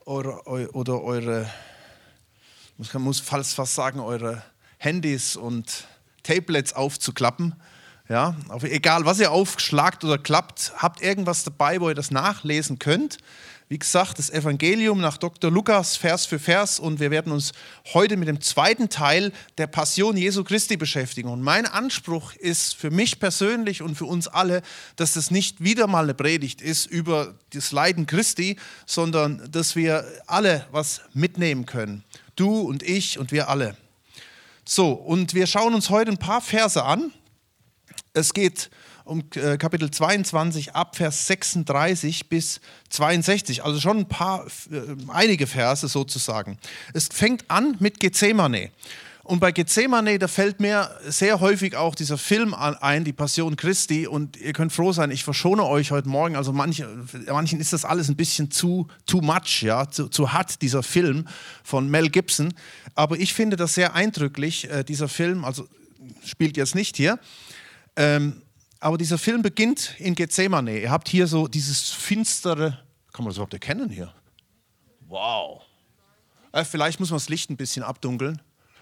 eure, man muss fast sagen, eure Handys und Tablets aufzuklappen. Ja, aber egal, was ihr aufschlagt oder klappt, habt irgendwas dabei, wo ihr das nachlesen könnt. Wie gesagt, das Evangelium nach Dr. Lukas, Vers für Vers. Und wir werden uns heute mit dem zweiten Teil der Passion Jesu Christi beschäftigen. Und mein Anspruch ist für mich persönlich und für uns alle, dass das nicht wieder mal eine Predigt ist über das Leiden Christi, sondern dass wir alle was mitnehmen können. Du und ich und wir alle. So, und wir schauen uns heute ein paar Verse an. Es geht um Kapitel 22 ab Vers 36 bis 62, also schon einige Verse sozusagen. Es fängt an mit Gethsemane. Und bei Gethsemane, da fällt mir sehr häufig auch dieser Film ein, die Passion Christi. Und ihr könnt froh sein, ich verschone euch heute Morgen. Also manchen ist das alles ein bisschen too much, ja, zu hart, dieser Film von Mel Gibson. Aber ich finde das sehr eindrücklich, dieser Film, also spielt jetzt nicht hier. Aber dieser Film beginnt in Gethsemane. Ihr habt hier so dieses finstere, kann man das überhaupt erkennen hier? Wow. Vielleicht muss man das Licht ein bisschen abdunkeln.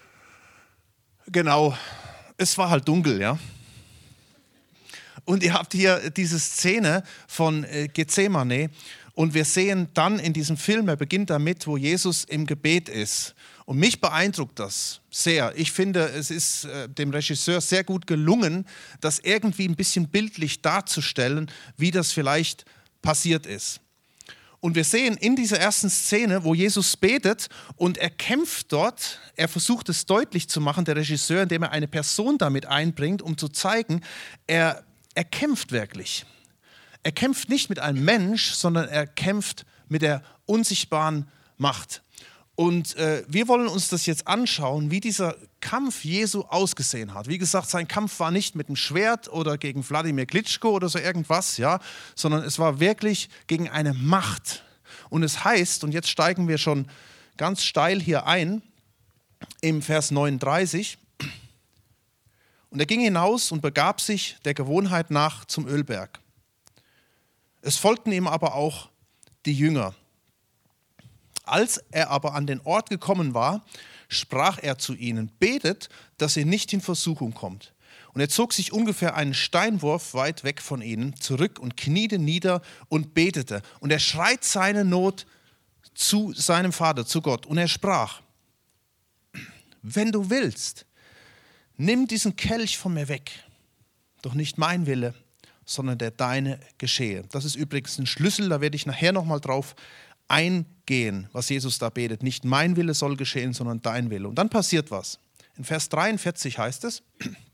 Genau, es war halt dunkel, ja. Und ihr habt hier diese Szene von Gethsemane und wir sehen dann in diesem Film, er beginnt damit, wo Jesus im Gebet ist. Und mich beeindruckt das sehr. Ich finde, es ist dem Regisseur sehr gut gelungen, das irgendwie ein bisschen bildlich darzustellen, wie das vielleicht passiert ist. Und wir sehen in dieser ersten Szene, wo Jesus betet und er kämpft dort, er versucht es deutlich zu machen, der Regisseur, indem er eine Person damit einbringt, um zu zeigen, er kämpft wirklich. Er kämpft nicht mit einem Mensch, sondern er kämpft mit der unsichtbaren Macht. Und wir wollen uns das jetzt anschauen, wie dieser Kampf Jesu ausgesehen hat. Wie gesagt, sein Kampf war nicht mit dem Schwert oder gegen Wladimir Klitschko oder so irgendwas, ja, sondern es war wirklich gegen eine Macht. Und es heißt, und jetzt steigen wir schon ganz steil hier ein, im Vers 39, und er ging hinaus und begab sich der Gewohnheit nach zum Ölberg. Es folgten ihm aber auch die Jünger. Als er aber an den Ort gekommen war, sprach er zu ihnen, betet, dass ihr nicht in Versuchung kommt. Und er zog sich ungefähr einen Steinwurf weit weg von ihnen zurück und kniete nieder und betete. Und er schreit seine Not zu seinem Vater, zu Gott. Und er sprach, wenn du willst, nimm diesen Kelch von mir weg. Doch nicht mein Wille, sondern der deine geschehe. Das ist übrigens ein Schlüssel, da werde ich nachher nochmal drauf eingehen, was Jesus da betet. Nicht mein Wille soll geschehen, sondern dein Wille. Und dann passiert was. In Vers 43 heißt es,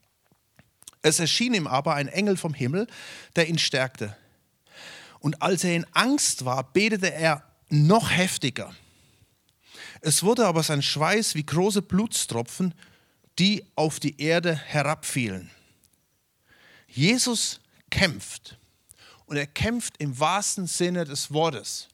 es erschien ihm aber ein Engel vom Himmel, der ihn stärkte. Und als er in Angst war, betete er noch heftiger. Es wurde aber sein Schweiß wie große Blutstropfen, die auf die Erde herabfielen. Jesus kämpft. Und er kämpft im wahrsten Sinne des Wortes.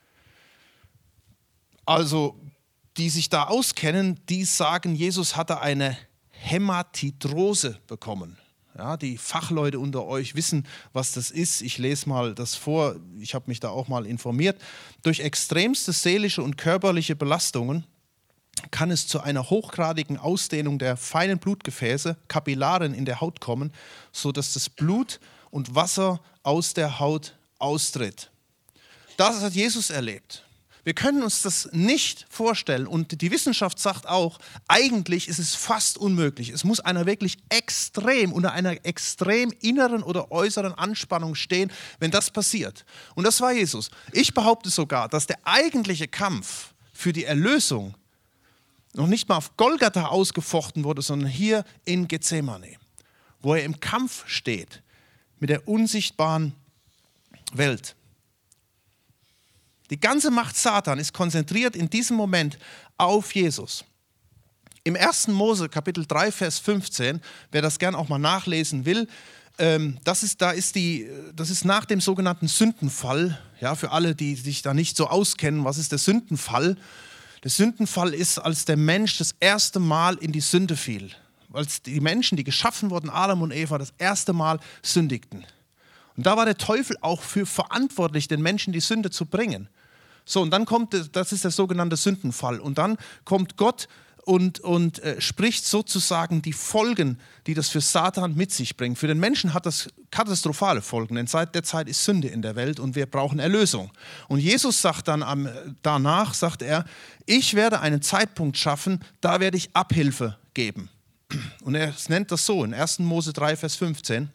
Also, die sich da auskennen, die sagen, Jesus hatte eine Hämatidrose bekommen. Ja, die Fachleute unter euch wissen, was das ist. Ich lese mal das vor, ich habe mich da auch mal informiert. Durch extremste seelische und körperliche Belastungen kann es zu einer hochgradigen Ausdehnung der feinen Blutgefäße, Kapillaren in der Haut kommen, sodass das Blut und Wasser aus der Haut austritt. Das hat Jesus erlebt. Wir können uns das nicht vorstellen und die Wissenschaft sagt auch, eigentlich ist es fast unmöglich. Es muss einer wirklich unter einer extrem inneren oder äußeren Anspannung stehen, wenn das passiert. Und das war Jesus. Ich behaupte sogar, dass der eigentliche Kampf für die Erlösung noch nicht mal auf Golgatha ausgefochten wurde, sondern hier in Gethsemane, wo er im Kampf steht mit der unsichtbaren Welt. Die ganze Macht Satan ist konzentriert in diesem Moment auf Jesus. Im 1. Mose, Kapitel 3, Vers 15, wer das gern auch mal nachlesen will, das ist nach dem sogenannten Sündenfall. Ja, für alle, die sich da nicht so auskennen, was ist der Sündenfall? Der Sündenfall ist, als der Mensch das erste Mal in die Sünde fiel. Als die Menschen, die geschaffen wurden, Adam und Eva, das erste Mal sündigten. Und da war der Teufel auch für verantwortlich, den Menschen die Sünde zu bringen. So, und dann kommt, das ist der sogenannte Sündenfall. Und dann kommt Gott und spricht sozusagen die Folgen, die das für Satan mit sich bringt. Für den Menschen hat das katastrophale Folgen, denn seit der Zeit ist Sünde in der Welt und wir brauchen Erlösung. Und Jesus sagt dann danach, sagt er, ich werde einen Zeitpunkt schaffen, da werde ich Abhilfe geben. Und er nennt das so in 1. Mose 3, Vers 15.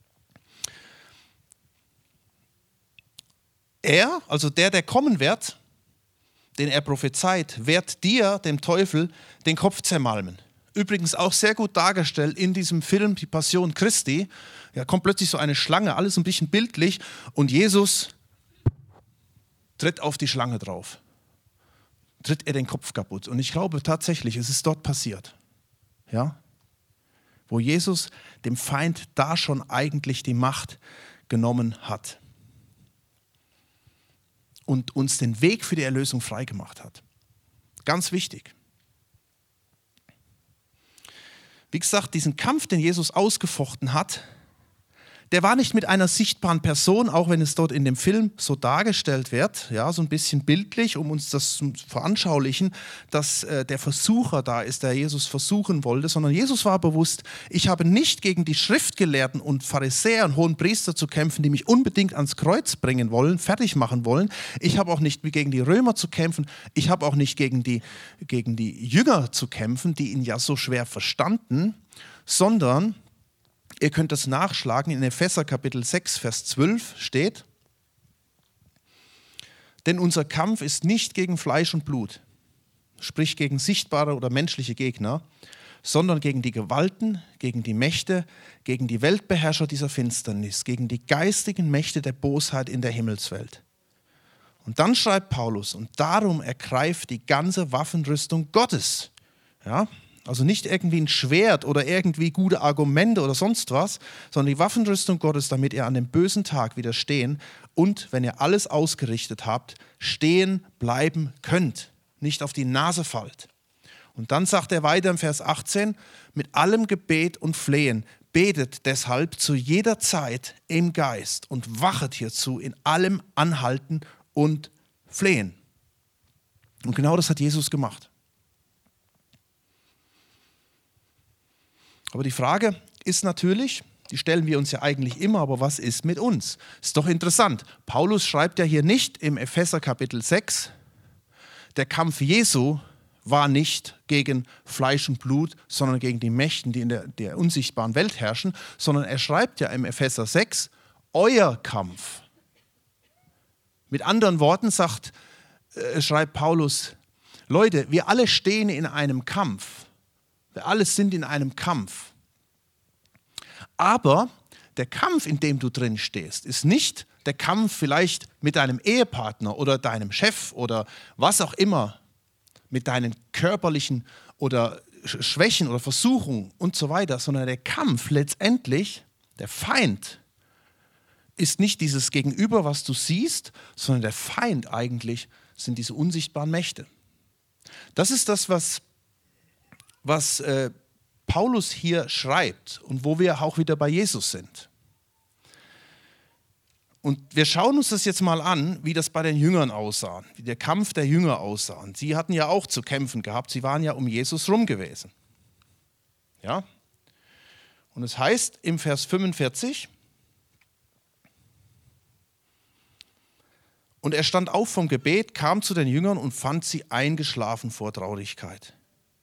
Er, also der kommen wird, den er prophezeit, wird dir, dem Teufel, den Kopf zermalmen. Übrigens auch sehr gut dargestellt in diesem Film Die Passion Christi. Ja, kommt plötzlich so eine Schlange, alles ein bisschen bildlich und Jesus tritt auf die Schlange drauf. Tritt er den Kopf kaputt. Und ich glaube tatsächlich, es ist dort passiert. Ja? Wo Jesus dem Feind da schon eigentlich die Macht genommen hat. Und uns den Weg für die Erlösung freigemacht hat. Ganz wichtig. Wie gesagt, diesen Kampf, den Jesus ausgefochten hat, der war nicht mit einer sichtbaren Person, auch wenn es dort in dem Film so dargestellt wird, ja, so ein bisschen bildlich, um uns das zu veranschaulichen, dass der Versucher da ist, der Jesus versuchen wollte, sondern Jesus war bewusst, ich habe nicht gegen die Schriftgelehrten und Pharisäer und Hohenpriester zu kämpfen, die mich unbedingt ans Kreuz bringen wollen, fertig machen wollen. Ich habe auch nicht gegen die Römer zu kämpfen, ich habe auch nicht gegen die Jünger zu kämpfen, die ihn ja so schwer verstanden, sondern ihr könnt das nachschlagen, in Epheser Kapitel 6, Vers 12 steht, denn unser Kampf ist nicht gegen Fleisch und Blut, sprich gegen sichtbare oder menschliche Gegner, sondern gegen die Gewalten, gegen die Mächte, gegen die Weltbeherrscher dieser Finsternis, gegen die geistigen Mächte der Bosheit in der Himmelswelt. Und dann schreibt Paulus, und darum ergreift die ganze Waffenrüstung Gottes. Ja? Also nicht irgendwie ein Schwert oder irgendwie gute Argumente oder sonst was, sondern die Waffenrüstung Gottes, damit ihr an dem bösen Tag widerstehen und, wenn ihr alles ausgerichtet habt, stehen bleiben könnt, nicht auf die Nase fallt. Und dann sagt er weiter im Vers 18, mit allem Gebet und Flehen, betet deshalb zu jeder Zeit im Geist und wachet hierzu in allem Anhalten und Flehen. Und genau das hat Jesus gemacht. Aber die Frage ist natürlich, die stellen wir uns ja eigentlich immer, aber was ist mit uns? Ist doch interessant. Paulus schreibt ja hier nicht im Epheser Kapitel 6, der Kampf Jesu war nicht gegen Fleisch und Blut, sondern gegen die Mächten, die in der unsichtbaren Welt herrschen, sondern er schreibt ja im Epheser 6, euer Kampf. Mit anderen Worten schreibt Paulus, Leute, wir alle stehen in einem Kampf. Wir alle sind in einem Kampf. Aber der Kampf, in dem du drin stehst, ist nicht der Kampf vielleicht mit deinem Ehepartner oder deinem Chef oder was auch immer, mit deinen körperlichen oder Schwächen oder Versuchungen und so weiter, sondern der Kampf letztendlich, der Feind, ist nicht dieses Gegenüber, was du siehst, sondern der Feind eigentlich sind diese unsichtbaren Mächte. Das ist das, was Paulus hier schreibt und wo wir auch wieder bei Jesus sind. Und wir schauen uns das jetzt mal an, wie das bei den Jüngern aussah, wie der Kampf der Jünger aussah. Und sie hatten ja auch zu kämpfen gehabt, sie waren ja um Jesus rum gewesen. Ja? Und es heißt im Vers 45, und er stand auf vom Gebet, kam zu den Jüngern und fand sie eingeschlafen vor Traurigkeit.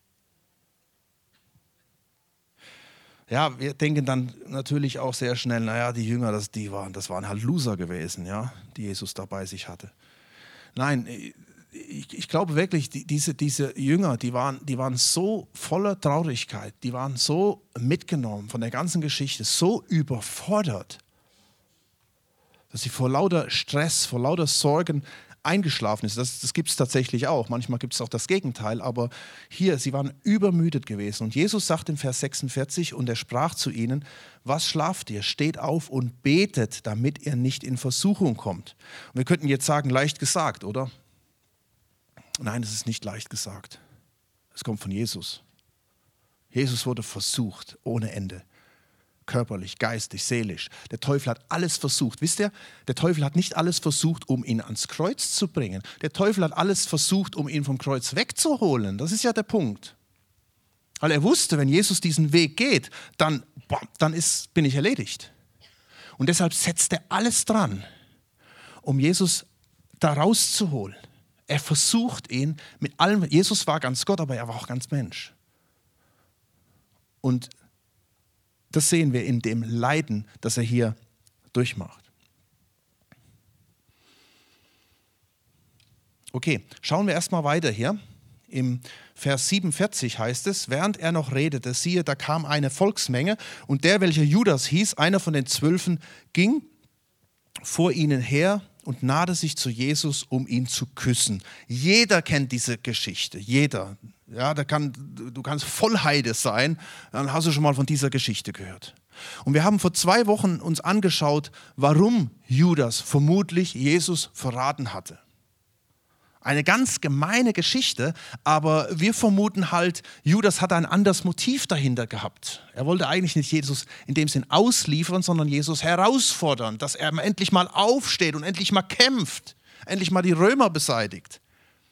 Ja, wir denken dann natürlich auch sehr schnell, naja, die Jünger, das waren halt Loser gewesen, ja, die Jesus da bei sich hatte. Nein, ich glaube wirklich, diese Jünger, die waren so voller Traurigkeit, die waren so mitgenommen von der ganzen Geschichte, so überfordert, dass sie vor lauter Stress, vor lauter Sorgen eingeschlafen ist. Das gibt es tatsächlich auch. Manchmal gibt es auch das Gegenteil. Aber hier, sie waren übermüdet gewesen. Und Jesus sagt in Vers 46, und er sprach zu ihnen, was schlaft ihr? Steht auf und betet, damit ihr nicht in Versuchung kommt. Und wir könnten jetzt sagen, leicht gesagt, oder? Nein, es ist nicht leicht gesagt. Es kommt von Jesus. Jesus wurde versucht ohne Ende. körperlich, geistig, seelisch. Der Teufel hat alles versucht. Wisst ihr, der Teufel hat nicht alles versucht, um ihn ans Kreuz zu bringen. Der Teufel hat alles versucht, um ihn vom Kreuz wegzuholen. Das ist ja der Punkt. Weil er wusste, wenn Jesus diesen Weg geht, dann bin ich erledigt. Und deshalb setzt er alles dran, um Jesus da rauszuholen. Er versucht ihn mit allem. Jesus war ganz Gott, aber er war auch ganz Mensch. Und das sehen wir in dem Leiden, das er hier durchmacht. Okay, schauen wir erstmal weiter hier. Im Vers 47 heißt es, während er noch redete, siehe, da kam eine Volksmenge und der, welcher Judas hieß, einer von den 12, ging vor ihnen her und nahte sich zu Jesus, um ihn zu küssen. Jeder kennt diese Geschichte, jeder. Ja, du kannst Vollheide sein, dann hast du schon mal von dieser Geschichte gehört. Und wir haben vor 2 Wochen uns angeschaut, warum Judas vermutlich Jesus verraten hatte. Eine ganz gemeine Geschichte, aber wir vermuten halt, Judas hat ein anderes Motiv dahinter gehabt. Er wollte eigentlich nicht Jesus in dem Sinn ausliefern, sondern Jesus herausfordern, dass er endlich mal aufsteht und endlich mal kämpft, endlich mal die Römer beseitigt.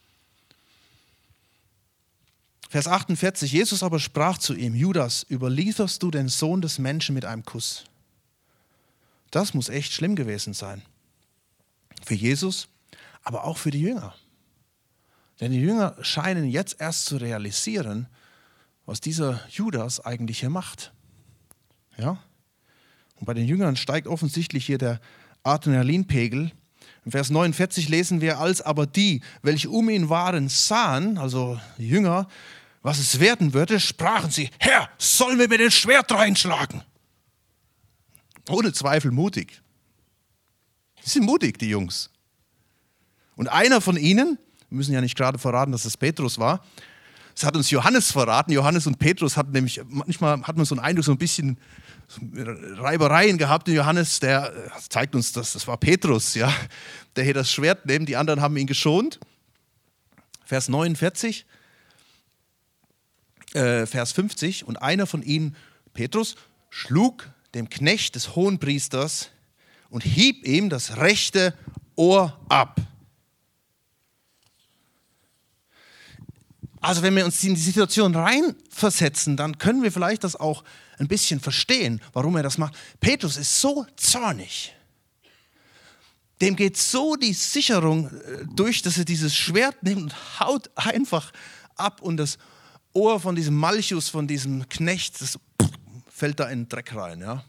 Vers 48, Jesus aber sprach zu ihm, Judas, überlieferst du den Sohn des Menschen mit einem Kuss? Das muss echt schlimm gewesen sein. Für Jesus, aber auch für die Jünger. Denn die Jünger scheinen jetzt erst zu realisieren, was dieser Judas eigentlich hier macht. Ja? Und bei den Jüngern steigt offensichtlich hier der Adrenalinpegel. Im Vers 49 lesen wir, als aber die, welche um ihn waren, sahen, also die Jünger, was es werden würde, sprachen sie, Herr, sollen wir mit dem Schwert reinschlagen? Ohne Zweifel mutig. Die sind mutig, die Jungs. Und einer von ihnen, wir müssen ja nicht gerade verraten, dass es Petrus war. Das hat uns Johannes verraten. Johannes und Petrus hatten nämlich, manchmal hat man so einen Eindruck, so ein bisschen Reibereien gehabt. Und Johannes, der zeigt uns, dass das war Petrus, ja, der hier das Schwert nimmt. Die anderen haben ihn geschont. Vers 49, Vers 50. Und einer von ihnen, Petrus, schlug dem Knecht des Hohenpriesters und hieb ihm das rechte Ohr ab. Also wenn wir uns in die Situation reinversetzen, dann können wir vielleicht das auch ein bisschen verstehen, warum er das macht. Petrus ist so zornig. Dem geht so die Sicherung durch, dass er dieses Schwert nimmt und haut einfach ab und das Ohr von diesem Malchus, von diesem Knecht, das fällt da in den Dreck rein. Ja?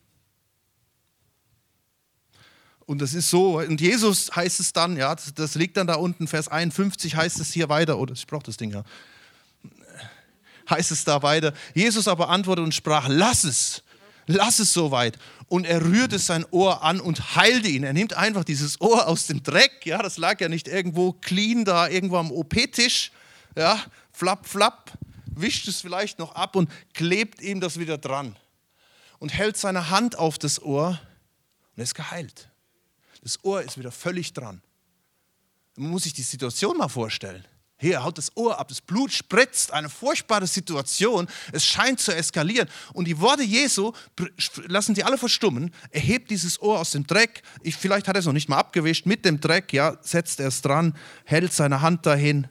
Und das ist so, und Jesus heißt es dann, ja, das liegt dann da unten, Vers 51 heißt es hier weiter, oder ich brauche das Ding ja, heißt es da weiter. Jesus aber antwortete und sprach, lass es soweit. Und er rührte sein Ohr an und heilte ihn. Er nimmt einfach dieses Ohr aus dem Dreck, ja, das lag ja nicht irgendwo clean da, irgendwo am OP-Tisch, ja, flapp, flapp, wischt es vielleicht noch ab und klebt ihm das wieder dran. Und hält seine Hand auf das Ohr und er ist geheilt. Das Ohr ist wieder völlig dran. Man muss sich die Situation mal vorstellen. Hier, er haut das Ohr ab, das Blut spritzt, eine furchtbare Situation. Es scheint zu eskalieren. Und die Worte Jesu lassen die alle verstummen. Er hebt dieses Ohr aus dem Dreck. Vielleicht hat er es noch nicht mal abgewischt. Mit dem Dreck, ja, setzt er es dran, hält seine Hand dahin.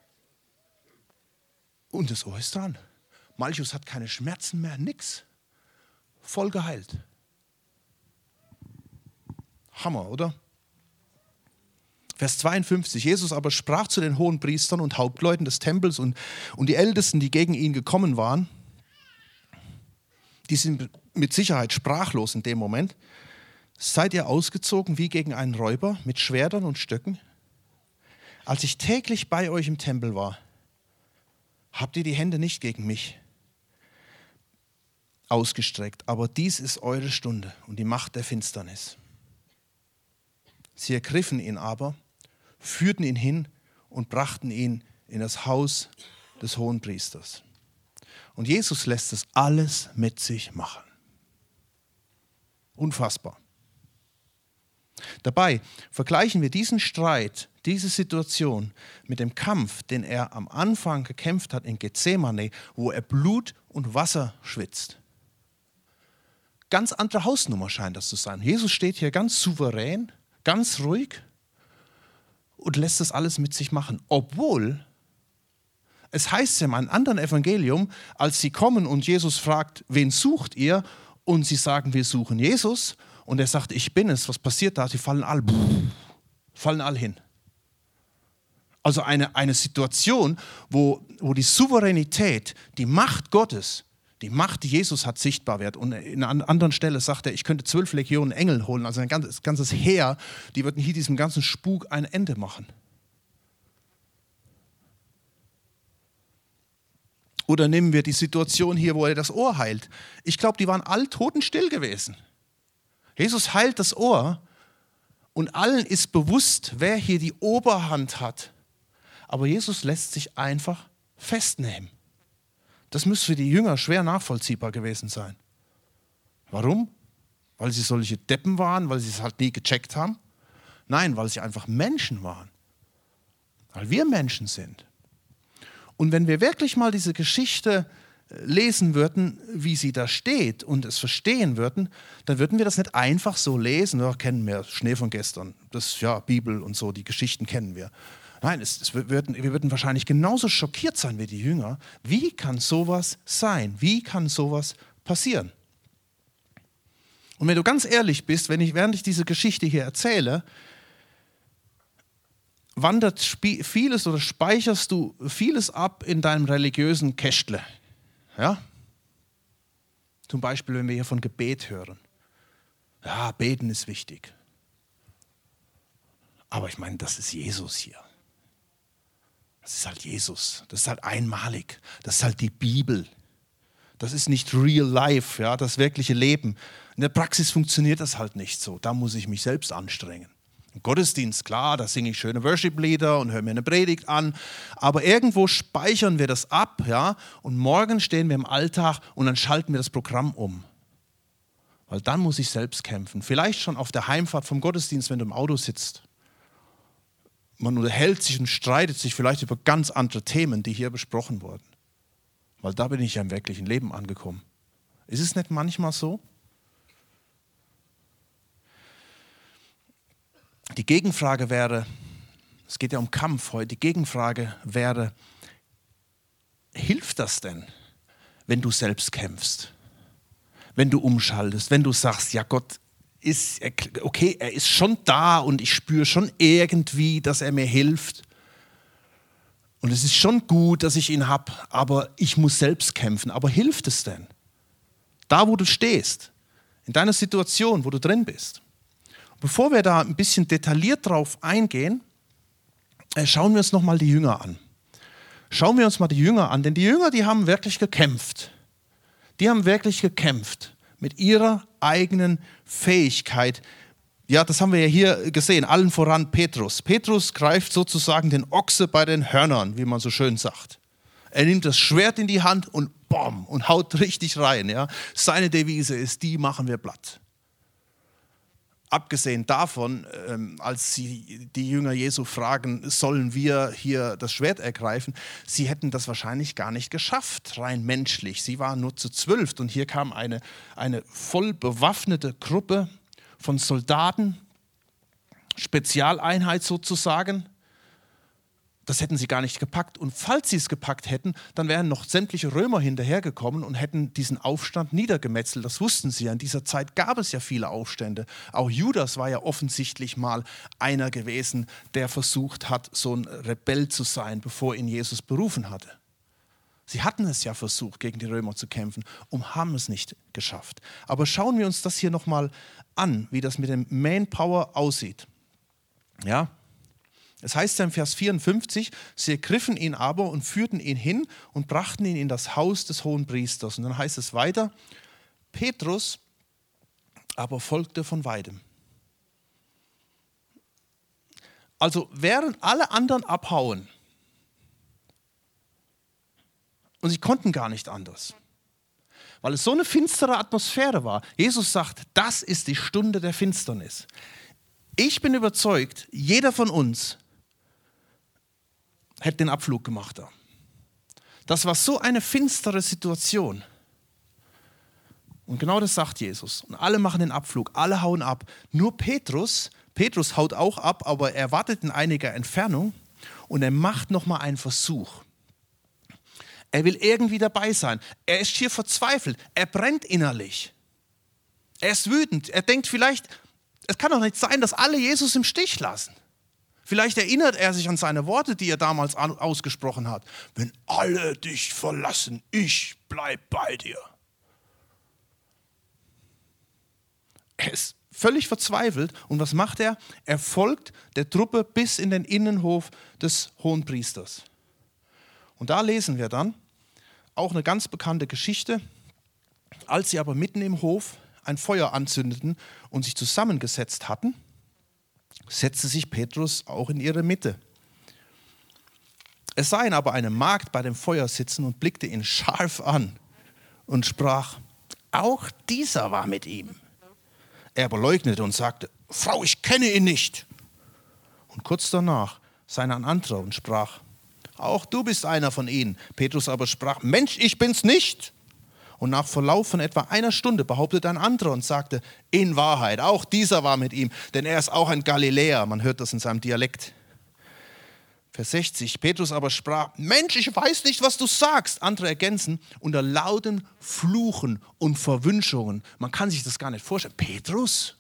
Und das Ohr ist dran. Malchus hat keine Schmerzen mehr, nix. Voll geheilt. Hammer, oder? Vers 52, Jesus aber sprach zu den Hohenpriestern und Hauptleuten des Tempels und die Ältesten, die gegen ihn gekommen waren, die sind mit Sicherheit sprachlos in dem Moment. Seid ihr ausgezogen wie gegen einen Räuber mit Schwertern und Stöcken? Als ich täglich bei euch im Tempel war, habt ihr die Hände nicht gegen mich ausgestreckt, aber dies ist eure Stunde und die Macht der Finsternis. Sie ergriffen ihn aber, führten ihn hin und brachten ihn in das Haus des Hohenpriesters. Und Jesus lässt das alles mit sich machen. Unfassbar. Dabei vergleichen wir diesen Streit, diese Situation mit dem Kampf, den er am Anfang gekämpft hat in Gethsemane, wo er Blut und Wasser schwitzt. Ganz andere Hausnummer scheint das zu sein. Jesus steht hier ganz souverän, ganz ruhig und lässt das alles mit sich machen. Obwohl, es heißt ja in einem anderen Evangelium, als sie kommen und Jesus fragt, wen sucht ihr? Und sie sagen, wir suchen Jesus. Und er sagt, ich bin es. Was passiert da? Sie fallen alle hin. Also eine Situation, wo die Souveränität, die Macht Gottes, die Macht, die Jesus hat, sichtbar wird. Und in einer anderen Stelle sagt er, ich könnte 12 Legionen Engel holen, also ein ganzes Heer, die würden hier diesem ganzen Spuk ein Ende machen. Oder nehmen wir die Situation hier, wo er das Ohr heilt. Ich glaube, die waren alle totenstill gewesen. Jesus heilt das Ohr und allen ist bewusst, wer hier die Oberhand hat. Aber Jesus lässt sich einfach festnehmen. Das müsste für die Jünger schwer nachvollziehbar gewesen sein. Warum? Weil sie solche Deppen waren, weil sie es halt nie gecheckt haben? Nein, weil sie einfach Menschen waren. Weil wir Menschen sind. Und wenn wir wirklich mal diese Geschichte lesen würden, wie sie da steht und es verstehen würden, dann würden wir das nicht einfach so lesen. Ja, kennen wir, Schnee von gestern, das ja Bibel und so, die Geschichten kennen wir. Nein, wir würden wahrscheinlich genauso schockiert sein wie die Jünger. Wie kann sowas sein? Wie kann sowas passieren? Und wenn du ganz ehrlich bist, während ich diese Geschichte hier erzähle, wandert vieles oder speicherst du vieles ab in deinem religiösen Kästle. Ja? Zum Beispiel, wenn wir hier von Gebet hören. Ja, beten ist wichtig. Aber ich meine, das ist Jesus hier. Das ist halt Jesus. Das ist halt einmalig. Das ist halt die Bibel. Das ist nicht real life, ja, das wirkliche Leben. In der Praxis funktioniert das halt nicht so. Da muss ich mich selbst anstrengen. Im Gottesdienst, klar, da singe ich schöne Worship-Lieder und höre mir eine Predigt an. Aber irgendwo speichern wir das ab, ja, und morgen stehen wir im Alltag und dann schalten wir das Programm um. Weil dann muss ich selbst kämpfen. Vielleicht schon auf der Heimfahrt vom Gottesdienst, wenn du im Auto sitzt. Man unterhält sich und streitet sich vielleicht über ganz andere Themen, die hier besprochen wurden. Weil da bin ich ja im wirklichen Leben angekommen. Ist es nicht manchmal so? Die Gegenfrage wäre, es geht ja um Kampf heute, die Gegenfrage wäre, hilft das denn, wenn du selbst kämpfst? Wenn du umschaltest, wenn du sagst, ja Gott ist, okay, er ist schon da und ich spüre schon irgendwie, dass er mir hilft. Und es ist schon gut, dass ich ihn habe, aber ich muss selbst kämpfen. Aber hilft es denn? Da, wo du stehst, in deiner Situation, wo du drin bist. Bevor wir da ein bisschen detailliert drauf eingehen, schauen wir uns nochmal die Jünger an. Schauen wir uns mal die Jünger an, denn die Jünger, die haben wirklich gekämpft. Die haben wirklich gekämpft mit ihrer eigenen Fähigkeit. Ja, das haben wir ja hier gesehen, allen voran Petrus. Petrus greift sozusagen den Ochse bei den Hörnern, wie man so schön sagt. Er nimmt das Schwert in die Hand und bom, und haut richtig rein. Ja. Seine Devise ist, die machen wir platt. Abgesehen davon, als sie die Jünger Jesu fragen, sollen wir hier das Schwert ergreifen, sie hätten das wahrscheinlich gar nicht geschafft, rein menschlich. Sie waren nur zu 12 und hier kam eine voll bewaffnete Gruppe von Soldaten, Spezialeinheit sozusagen. Das hätten sie gar nicht gepackt. Und falls sie es gepackt hätten, dann wären noch sämtliche Römer hinterhergekommen und hätten diesen Aufstand niedergemetzelt. Das wussten sie ja. In dieser Zeit gab es ja viele Aufstände. Auch Judas war ja offensichtlich mal einer gewesen, der versucht hat, so ein Rebell zu sein, bevor ihn Jesus berufen hatte. Sie hatten es ja versucht, gegen die Römer zu kämpfen und haben es nicht geschafft. Aber schauen wir uns das hier nochmal an, wie das mit dem Manpower aussieht. Ja. Es heißt ja im Vers 54, sie ergriffen ihn aber und führten ihn hin und brachten ihn in das Haus des Hohenpriesters. Und dann heißt es weiter, Petrus aber folgte von weitem. Also während alle anderen abhauen, und sie konnten gar nicht anders, weil es so eine finstere Atmosphäre war. Jesus sagt, das ist die Stunde der Finsternis. Ich bin überzeugt, jeder von uns hätte den Abflug gemacht da. Das war so eine finstere Situation. Und genau das sagt Jesus. Und alle machen den Abflug, alle hauen ab. Nur Petrus haut auch ab, aber er wartet in einiger Entfernung und er macht nochmal einen Versuch. Er will irgendwie dabei sein. Er ist hier verzweifelt. Er brennt innerlich. Er ist wütend. Er denkt vielleicht, es kann doch nicht sein, dass alle Jesus im Stich lassen. Vielleicht erinnert er sich an seine Worte, die er damals ausgesprochen hat. Wenn alle dich verlassen, ich bleib bei dir. Er ist völlig verzweifelt. Und was macht er? Er folgt der Truppe bis in den Innenhof des Hohenpriesters. Und da lesen wir dann auch eine ganz bekannte Geschichte. Als sie aber mitten im Hof ein Feuer anzündeten und sich zusammengesetzt hatten, setzte sich Petrus auch in ihre Mitte. Es sah ihn aber eine Magd bei dem Feuer sitzen und blickte ihn scharf an und sprach, auch dieser war mit ihm. Er aber leugnete und sagte, Frau, ich kenne ihn nicht. Und kurz danach sah ihn ein anderer und sprach, auch du bist einer von ihnen. Petrus aber sprach, Mensch, ich bin's nicht. Und nach Verlauf von etwa einer Stunde behauptete ein anderer und sagte, in Wahrheit, auch dieser war mit ihm, denn er ist auch ein Galiläer. Man hört das in seinem Dialekt. Vers 60, Petrus aber sprach, Mensch, ich weiß nicht, was du sagst. Andere ergänzen, unter lauten Fluchen und Verwünschungen. Man kann sich das gar nicht vorstellen. Petrus,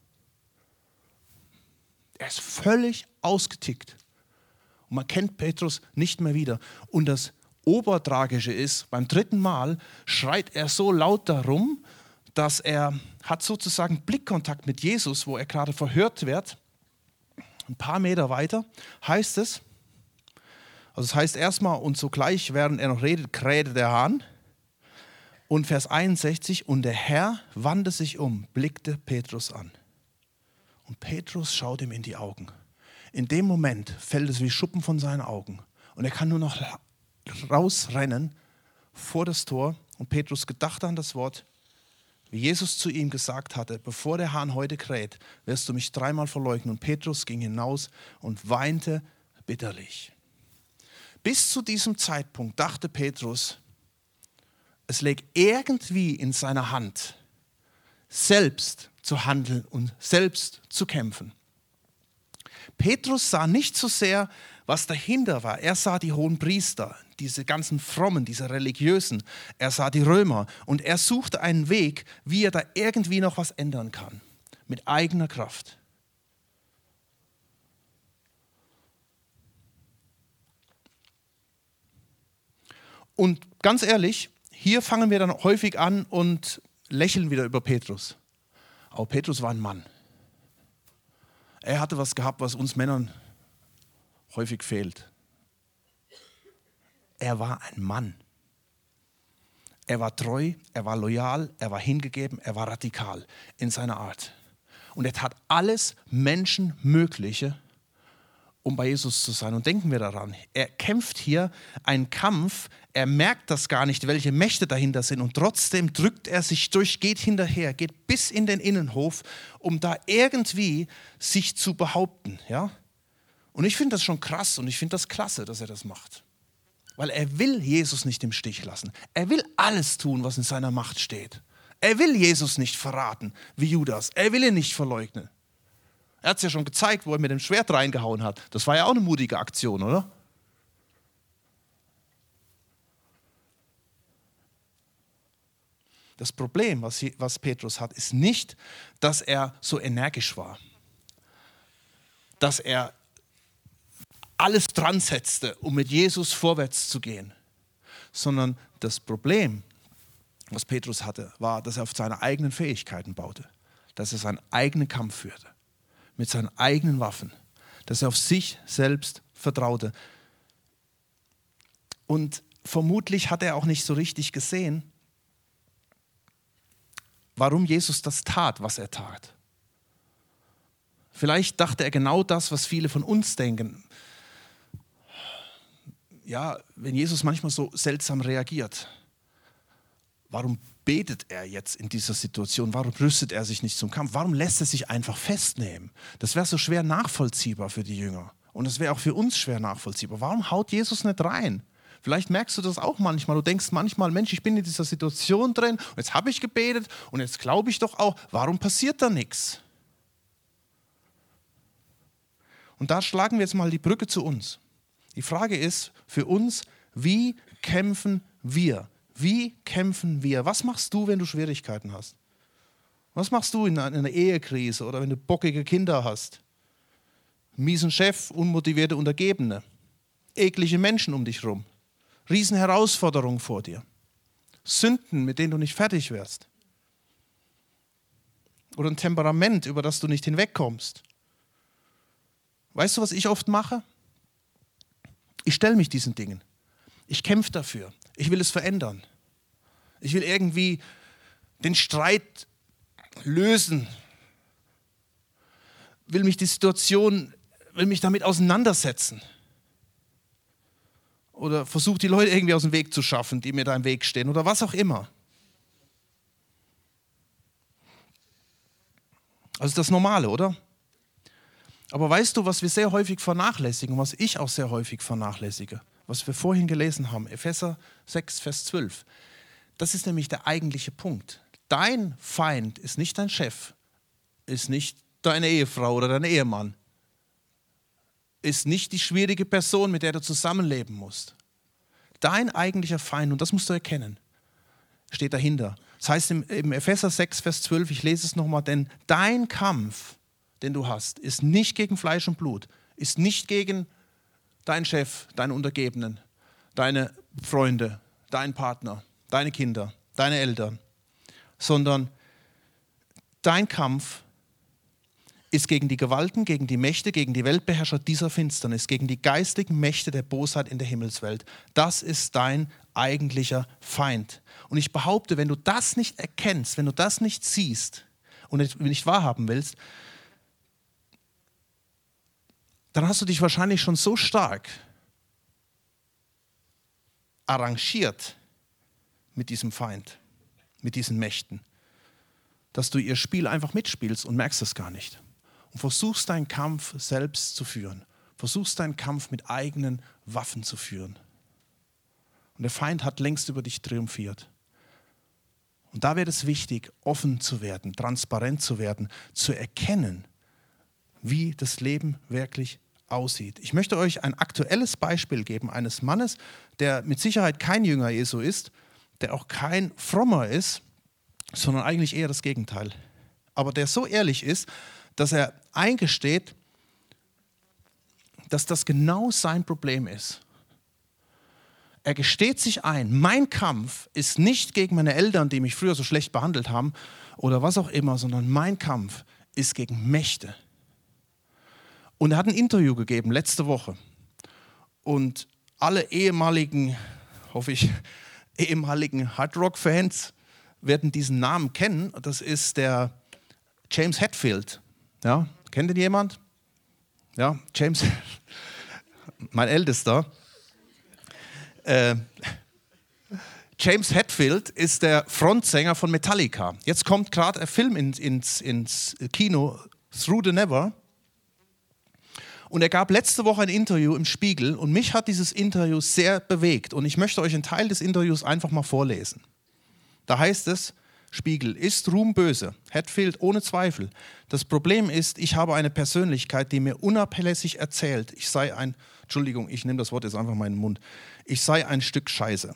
er ist völlig ausgetickt. Und man kennt Petrus nicht mehr wieder. Und das Obertragische ist, beim dritten Mal schreit er so laut darum, dass er hat sozusagen Blickkontakt mit Jesus, wo er gerade verhört wird. Ein paar Meter weiter heißt es, also es heißt erstmal, und sogleich, während er noch redet, krähte der Hahn. Und Vers 61, und der Herr wandte sich um, blickte Petrus an. Und Petrus schaut ihm in die Augen. In dem Moment fällt es wie Schuppen von seinen Augen. Und er kann nur noch rausrennen vor das Tor. Und Petrus gedachte an das Wort, wie Jesus zu ihm gesagt hatte, bevor der Hahn heute kräht, wirst du mich 3-mal verleugnen. Und Petrus ging hinaus und weinte bitterlich. Bis zu diesem Zeitpunkt dachte Petrus, es läge irgendwie in seiner Hand, selbst zu handeln und selbst zu kämpfen. Petrus sah nicht so sehr, was dahinter war. Er sah die Hohenpriester, diese ganzen Frommen, diese Religiösen. Er sah die Römer und er suchte einen Weg, wie er da irgendwie noch was ändern kann. Mit eigener Kraft. Und ganz ehrlich, hier fangen wir dann häufig an und lächeln wieder über Petrus. Aber Petrus war ein Mann. Er hatte was gehabt, was uns Männern häufig fehlt. Er war ein Mann. Er war treu, er war loyal, er war hingegeben, er war radikal in seiner Art. Und er tat alles Menschenmögliche, um bei Jesus zu sein. Und denken wir daran, er kämpft hier einen Kampf, er merkt das gar nicht, welche Mächte dahinter sind. Und trotzdem drückt er sich durch, geht hinterher, geht bis in den Innenhof, um da irgendwie sich zu behaupten. Ja? Und ich finde das schon krass und ich finde das klasse, dass er das macht. Weil er will Jesus nicht im Stich lassen. Er will alles tun, was in seiner Macht steht. Er will Jesus nicht verraten, wie Judas. Er will ihn nicht verleugnen. Er hat es ja schon gezeigt, wo er mit dem Schwert reingehauen hat. Das war ja auch eine mutige Aktion, oder? Das Problem, was Petrus hat, ist nicht, dass er so energisch war. Dass er alles dran setzte, um mit Jesus vorwärts zu gehen. Sondern das Problem, was Petrus hatte, war, dass er auf seine eigenen Fähigkeiten baute. Dass er seinen eigenen Kampf führte. Mit seinen eigenen Waffen. Dass er auf sich selbst vertraute. Und vermutlich hat er auch nicht so richtig gesehen, warum Jesus das tat, was er tat. Vielleicht dachte er genau das, was viele von uns denken. Ja, wenn Jesus manchmal so seltsam reagiert, warum betet er jetzt in dieser Situation? Warum rüstet er sich nicht zum Kampf? Warum lässt er sich einfach festnehmen? Das wäre so schwer nachvollziehbar für die Jünger. Und das wäre auch für uns schwer nachvollziehbar. Warum haut Jesus nicht rein? Vielleicht merkst du das auch manchmal. Du denkst manchmal, Mensch, ich bin in dieser Situation drin und jetzt habe ich gebetet und jetzt glaube ich doch auch, warum passiert da nichts? Und da schlagen wir jetzt mal die Brücke zu uns. Die Frage ist für uns, wie kämpfen wir? Wie kämpfen wir? Was machst du, wenn du Schwierigkeiten hast? Was machst du in einer Ehekrise oder wenn du bockige Kinder hast? Miesen Chef, unmotivierte Untergebene, eklige Menschen um dich rum, Riesenherausforderungen vor dir, Sünden, mit denen du nicht fertig wirst oder ein Temperament, über das du nicht hinwegkommst. Weißt du, was ich oft mache? Ich stelle mich diesen Dingen. Ich kämpfe dafür. Ich will es verändern. Ich will irgendwie den Streit lösen. Will mich damit auseinandersetzen. Oder versuche die Leute irgendwie aus dem Weg zu schaffen, die mir da im Weg stehen. Oder was auch immer. Also das Normale, oder? Aber weißt du, was wir sehr häufig vernachlässigen, was ich auch sehr häufig vernachlässige, was wir vorhin gelesen haben, Epheser 6, Vers 12. Das ist nämlich der eigentliche Punkt. Dein Feind ist nicht dein Chef, ist nicht deine Ehefrau oder dein Ehemann, ist nicht die schwierige Person, mit der du zusammenleben musst. Dein eigentlicher Feind, und das musst du erkennen, steht dahinter. Das heißt im Epheser 6, Vers 12, ich lese es nochmal, denn dein Kampf, den du hast, ist nicht gegen Fleisch und Blut, ist nicht gegen deinen Chef, deinen Untergebenen, deine Freunde, deinen Partner, deine Kinder, deine Eltern, sondern dein Kampf ist gegen die Gewalten, gegen die Mächte, gegen die Weltbeherrscher dieser Finsternis, gegen die geistigen Mächte der Bosheit in der Himmelswelt. Das ist dein eigentlicher Feind. Und ich behaupte, wenn du das nicht erkennst, wenn du das nicht siehst und nicht wahrhaben willst, dann hast du dich wahrscheinlich schon so stark arrangiert mit diesem Feind, mit diesen Mächten, dass du ihr Spiel einfach mitspielst und merkst es gar nicht. Und versuchst deinen Kampf selbst zu führen. Versuchst deinen Kampf mit eigenen Waffen zu führen. Und der Feind hat längst über dich triumphiert. Und da wird es wichtig, offen zu werden, transparent zu werden, zu erkennen, wie das Leben wirklich aussieht. Ich möchte euch ein aktuelles Beispiel geben eines Mannes, der mit Sicherheit kein Jünger Jesu ist, der auch kein Frommer ist, sondern eigentlich eher das Gegenteil. Aber der so ehrlich ist, dass er eingesteht, dass das genau sein Problem ist. Er gesteht sich ein, mein Kampf ist nicht gegen meine Eltern, die mich früher so schlecht behandelt haben oder was auch immer, sondern mein Kampf ist gegen Mächte. Und er hat ein Interview gegeben letzte Woche. Und alle ehemaligen, hoffe ich, ehemaligen Hardrock-Fans werden diesen Namen kennen. Das ist der James Hetfield. Ja, kennt ihn jemand? Ja, James, mein Ältester. James Hetfield ist der Frontsänger von Metallica. Jetzt kommt gerade ein Film ins Kino, Through the Never. Und er gab letzte Woche ein Interview im Spiegel und mich hat dieses Interview sehr bewegt. Und ich möchte euch einen Teil des Interviews einfach mal vorlesen. Da heißt es, Spiegel, ist Ruhm böse? Hetfield, ohne Zweifel. Das Problem ist, ich habe eine Persönlichkeit, die mir unablässig erzählt, ich sei ein, Entschuldigung, ich nehme das Wort jetzt einfach mal in den Mund, ich sei ein Stück Scheiße.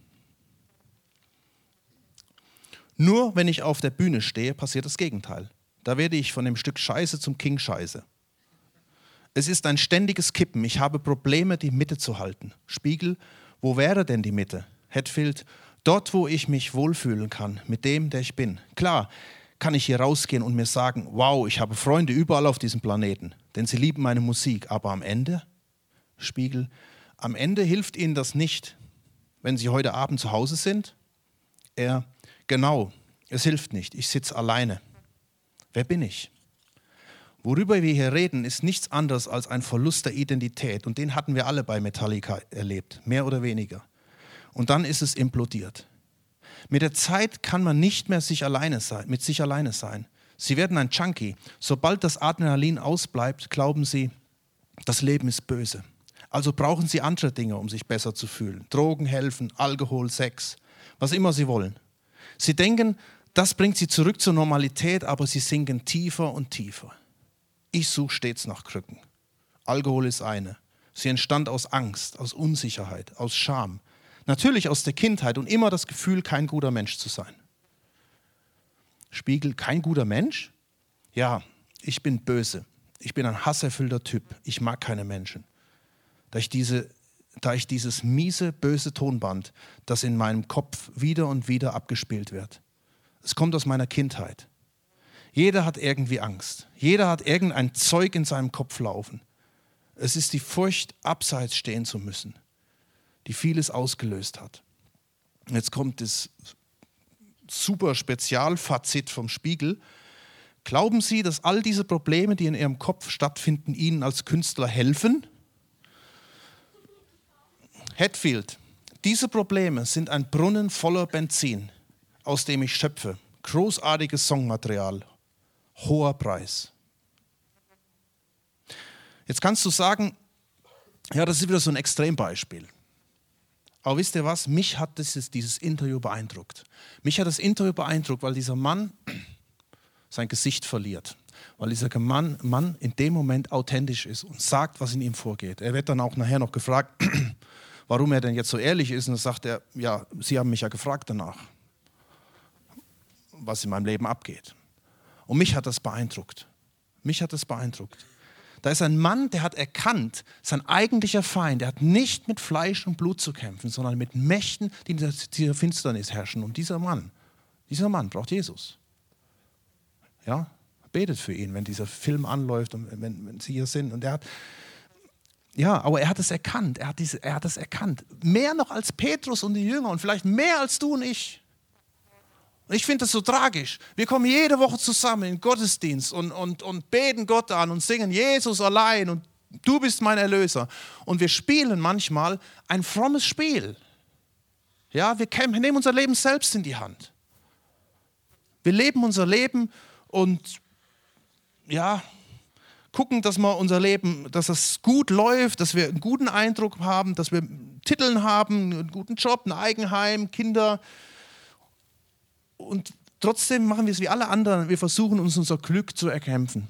Nur wenn ich auf der Bühne stehe, passiert das Gegenteil. Da werde ich von dem Stück Scheiße zum King Scheiße. Es ist ein ständiges Kippen. Ich habe Probleme, die Mitte zu halten. Spiegel, wo wäre denn die Mitte? Hetfield, dort, wo ich mich wohlfühlen kann, mit dem, der ich bin. Klar, kann ich hier rausgehen und mir sagen, wow, ich habe Freunde überall auf diesem Planeten, denn sie lieben meine Musik. Aber am Ende, Spiegel, am Ende hilft ihnen das nicht, wenn sie heute Abend zu Hause sind. Genau, es hilft nicht. Ich sitze alleine. Wer bin ich? Worüber wir hier reden, ist nichts anderes als ein Verlust der Identität. Und den hatten wir alle bei Metallica erlebt, mehr oder weniger. Und dann ist es implodiert. Mit der Zeit kann man nicht mehr mit sich alleine sein. Sie werden ein Junkie. Sobald das Adrenalin ausbleibt, glauben sie, das Leben ist böse. Also brauchen sie andere Dinge, um sich besser zu fühlen. Drogen helfen, Alkohol, Sex, was immer sie wollen. Sie denken, das bringt sie zurück zur Normalität, aber sie sinken tiefer und tiefer. Ich suche stets nach Krücken. Alkohol ist eine. Sie entstand aus Angst, aus Unsicherheit, aus Scham. Natürlich aus der Kindheit und immer das Gefühl, kein guter Mensch zu sein. Spiegel, kein guter Mensch? Ja, ich bin böse. Ich bin ein hasserfüllter Typ. Ich mag keine Menschen. Da ich dieses miese, böse Tonband, das in meinem Kopf wieder und wieder abgespielt wird. Es kommt aus meiner Kindheit. Jeder hat irgendwie Angst. Jeder hat irgendein Zeug in seinem Kopf laufen. Es ist die Furcht, abseits stehen zu müssen, die vieles ausgelöst hat. Und jetzt kommt das super Spezialfazit vom Spiegel. Glauben Sie, dass all diese Probleme, die in Ihrem Kopf stattfinden, Ihnen als Künstler helfen? Hatfield, diese Probleme sind ein Brunnen voller Benzin, aus dem ich schöpfe. Großartiges Songmaterial, hoher Preis. Jetzt kannst du sagen, ja, das ist wieder so ein Extrembeispiel. Aber wisst ihr was? Mich hat dieses Interview beeindruckt. Mich hat das Interview beeindruckt, weil dieser Mann sein Gesicht verliert. Weil dieser Mann in dem Moment authentisch ist und sagt, was in ihm vorgeht. Er wird dann auch nachher noch gefragt, warum er denn jetzt so ehrlich ist. Und dann sagt er, ja, Sie haben mich ja gefragt danach, was in meinem Leben abgeht. Und mich hat das beeindruckt. Mich hat das beeindruckt. Da ist ein Mann, der hat erkannt, sein eigentlicher Feind, der hat nicht mit Fleisch und Blut zu kämpfen, sondern mit Mächten, die in dieser Finsternis herrschen. Und dieser Mann braucht Jesus. Ja, betet für ihn, wenn dieser Film anläuft und wenn sie hier sind. Und aber er hat es erkannt. Er hat es erkannt. Mehr noch als Petrus und die Jünger und vielleicht mehr als du und ich. Und ich finde das so tragisch. Wir kommen jede Woche zusammen in den Gottesdienst und beten Gott an und singen Jesus allein und du bist mein Erlöser. Und wir spielen manchmal ein frommes Spiel. Ja, wir nehmen unser Leben selbst in die Hand. Wir leben unser Leben und gucken, dass unser Leben, dass es gut läuft, dass wir einen guten Eindruck haben, dass wir Titel haben, einen guten Job, ein Eigenheim, Kinder. Und trotzdem machen wir es wie alle anderen. Wir versuchen uns unser Glück zu erkämpfen.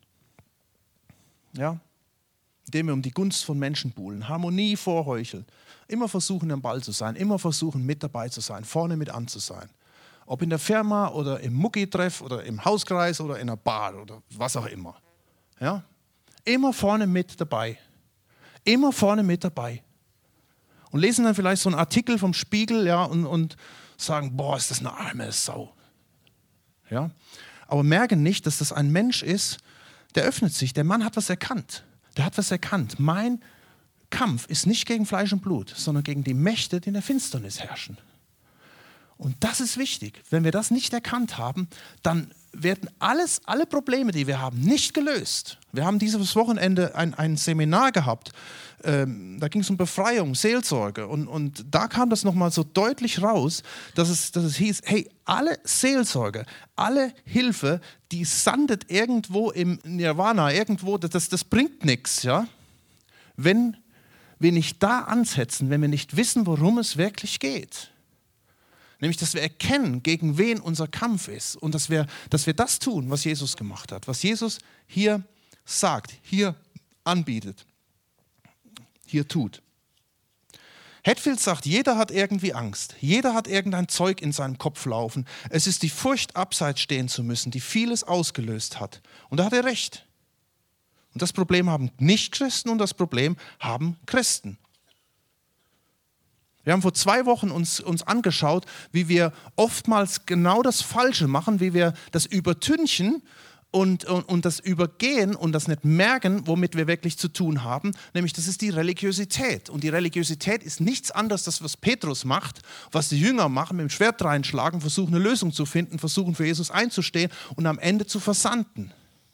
Ja? Indem wir um die Gunst von Menschen buhlen, Harmonie vorheucheln. Immer versuchen, am Ball zu sein, immer versuchen, mit dabei zu sein, vorne mit an zu sein. Ob in der Firma oder im Mucki-Treff oder im Hauskreis oder in einer Bar oder was auch immer. Ja? Immer vorne mit dabei. Immer vorne mit dabei. Und lesen dann vielleicht so einen Artikel vom Spiegel, ja, und sagen, boah, ist das eine arme Sau. Ja? Aber merken nicht, dass das ein Mensch ist, der öffnet sich. Der Mann hat was erkannt. Der hat was erkannt. Mein Kampf ist nicht gegen Fleisch und Blut, sondern gegen die Mächte, die in der Finsternis herrschen. Und das ist wichtig. Wenn wir das nicht erkannt haben, dann werden alle Probleme, die wir haben, nicht gelöst. Wir haben dieses Wochenende ein Seminar gehabt. Da ging es um Befreiung, Seelsorge. Und da kam das nochmal so deutlich raus, dass es hieß, hey, alle Seelsorge, alle Hilfe, die sandet irgendwo im Nirvana, irgendwo, das bringt nichts. Ja? Wenn wir nicht da ansetzen, wenn wir nicht wissen, worum es wirklich geht. Nämlich, dass wir erkennen, gegen wen unser Kampf ist und dass wir das tun, was Jesus gemacht hat, was Jesus hier sagt, hier anbietet, hier tut. Hatfield sagt, jeder hat irgendwie Angst, jeder hat irgendein Zeug in seinem Kopf laufen. Es ist die Furcht, abseits stehen zu müssen, die vieles ausgelöst hat. Und da hat er recht. Und das Problem haben Nichtchristen und das Problem haben Christen. Wir haben vor 2 Wochen uns angeschaut, wie wir oftmals genau das Falsche machen, wie wir das übertünchen und das übergehen und das nicht merken, womit wir wirklich zu tun haben. Nämlich, das ist die Religiosität. Und die Religiosität ist nichts anderes, das was Petrus macht, was die Jünger machen, mit dem Schwert reinschlagen, versuchen eine Lösung zu finden, versuchen für Jesus einzustehen und am Ende zu versanden.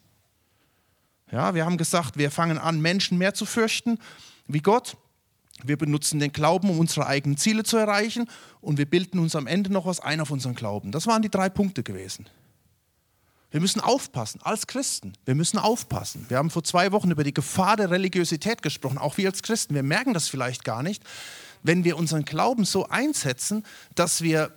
Ja, wir haben gesagt, wir fangen an, Menschen mehr zu fürchten wie Gott. Wir benutzen den Glauben, um unsere eigenen Ziele zu erreichen und wir bilden uns am Ende noch was ein auf unseren Glauben. Das waren die 3 Punkte gewesen. Wir müssen aufpassen, als Christen. Wir müssen aufpassen. Wir haben vor 2 Wochen über die Gefahr der Religiosität gesprochen, auch wir als Christen. Wir merken das vielleicht gar nicht, wenn wir unseren Glauben so einsetzen, dass wir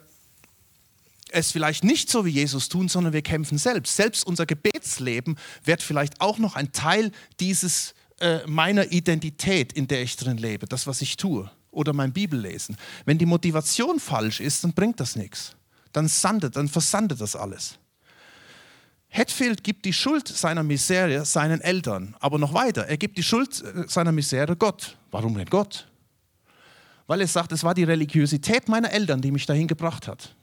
es vielleicht nicht so wie Jesus tun, sondern wir kämpfen selbst. Selbst unser Gebetsleben wird vielleicht auch noch ein Teil dieses meiner Identität, in der ich drin lebe, das, was ich tue, oder mein Bibellesen. Wenn die Motivation falsch ist, dann bringt das nichts. Dann versandet das alles. Hatfield gibt die Schuld seiner Misere seinen Eltern, aber noch weiter. Er gibt die Schuld seiner Misere Gott. Warum denn Gott? Weil er sagt, es war die Religiosität meiner Eltern, die mich dahin gebracht hat.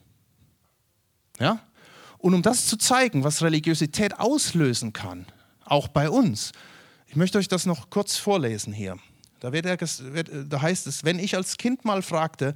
Ja? Und um das zu zeigen, was Religiosität auslösen kann, auch bei uns, ich möchte euch das noch kurz vorlesen hier. Da heißt es, wenn ich als Kind mal fragte,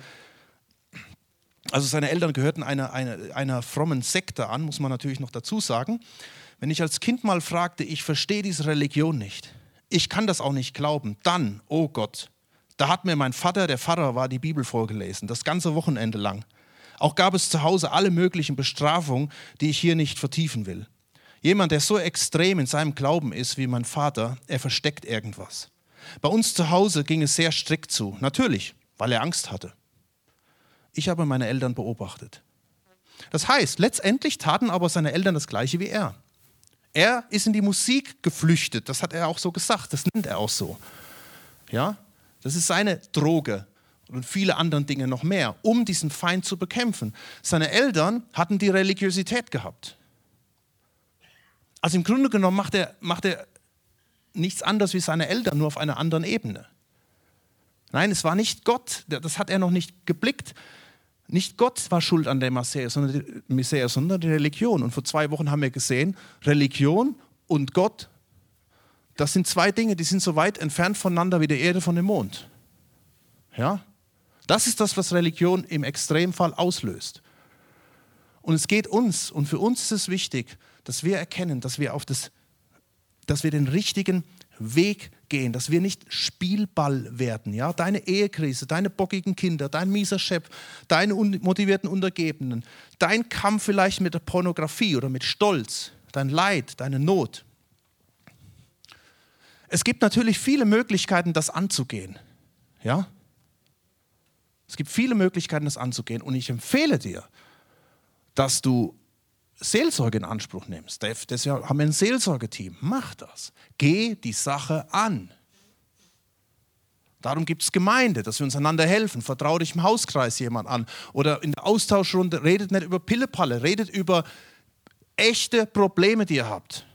also seine Eltern gehörten einer frommen Sekte an, muss man natürlich noch dazu sagen. Wenn ich als Kind mal fragte, ich verstehe diese Religion nicht, ich kann das auch nicht glauben, dann, oh Gott, da hat mir mein Vater, der Pfarrer war, die Bibel vorgelesen, das ganze Wochenende lang. Auch gab es zu Hause alle möglichen Bestrafungen, die ich hier nicht vertiefen will. Jemand, der so extrem in seinem Glauben ist wie mein Vater, er versteckt irgendwas. Bei uns zu Hause ging es sehr strikt zu, natürlich, weil er Angst hatte. Ich habe meine Eltern beobachtet. Das heißt, letztendlich taten aber seine Eltern das Gleiche wie er. Er ist in die Musik geflüchtet, das hat er auch so gesagt, das nennt er auch so. Ja, das ist seine Droge und viele andere Dinge noch mehr, um diesen Feind zu bekämpfen. Seine Eltern hatten die Religiosität gehabt. Also im Grunde genommen macht er nichts anderes wie seine Eltern, nur auf einer anderen Ebene. Nein, es war nicht Gott, das hat er noch nicht geblickt. Nicht Gott war schuld an der Misere, sondern die Religion. Und vor 2 Wochen haben wir gesehen, Religion und Gott, das sind 2 Dinge, die sind so weit entfernt voneinander wie die Erde von dem Mond. Ja? Das ist das, was Religion im Extremfall auslöst. Und es geht uns, und für uns ist es wichtig, dass wir erkennen, dass wir den richtigen Weg gehen, dass wir nicht Spielball werden. Ja? Deine Ehekrise, deine bockigen Kinder, dein mieser Chef, deine unmotivierten Untergebenen, dein Kampf vielleicht mit der Pornografie oder mit Stolz, dein Leid, deine Not. Es gibt natürlich viele Möglichkeiten, das anzugehen. Ja? Es gibt viele Möglichkeiten, das anzugehen. Und ich empfehle dir, dass du Seelsorge in Anspruch nimmst. Deshalb haben wir ein Seelsorgeteam. Mach das. Geh die Sache an. Darum gibt es Gemeinde, dass wir uns einander helfen. Vertraue dich im Hauskreis jemand an. Oder in der Austauschrunde, redet nicht über Pillepalle, redet über echte Probleme, die ihr habt.